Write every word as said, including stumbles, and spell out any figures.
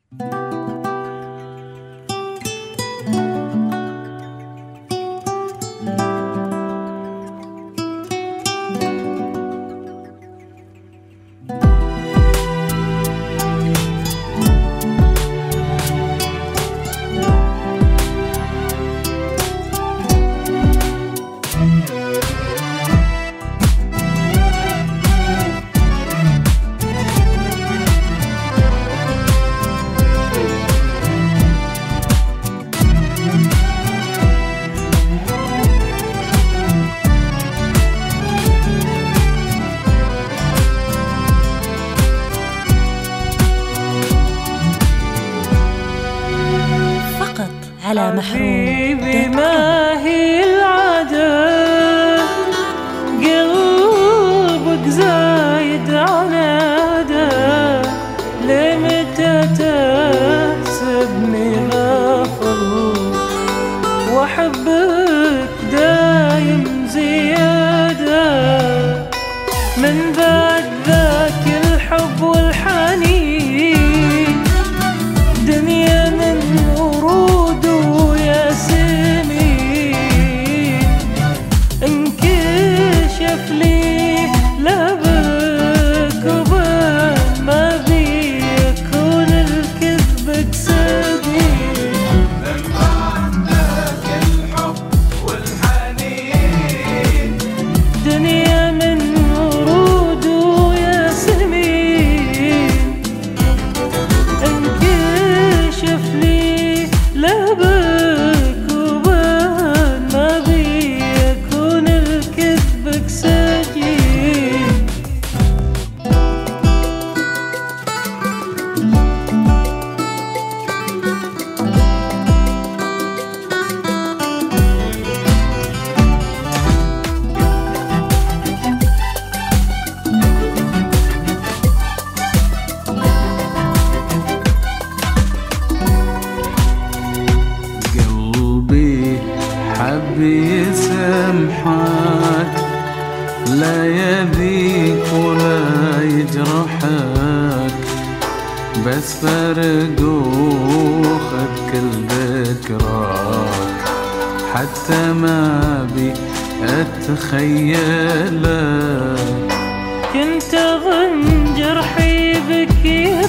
على محروم. ما هي العادة قلبك زايد عناده، لمتى تحسبني غافل واحبك دايم زيادة؟ من بعد ذاك الحب والحنين دنيا من ورود وياسمين، انكشف لي لبك وبان ما بي يكون الكذبك سبيل. من بعد ذاك الحب والحنين دنيا من ورود وياسمين، انكشف لي لبك وبان ما بي يكون الكذبك سجين. حب يسامحك، لا يذيك ولا يجرحك، بس فرق وخد كل ذكراك، حتى ما بي اتخيلك. كنت اظن جرحي بك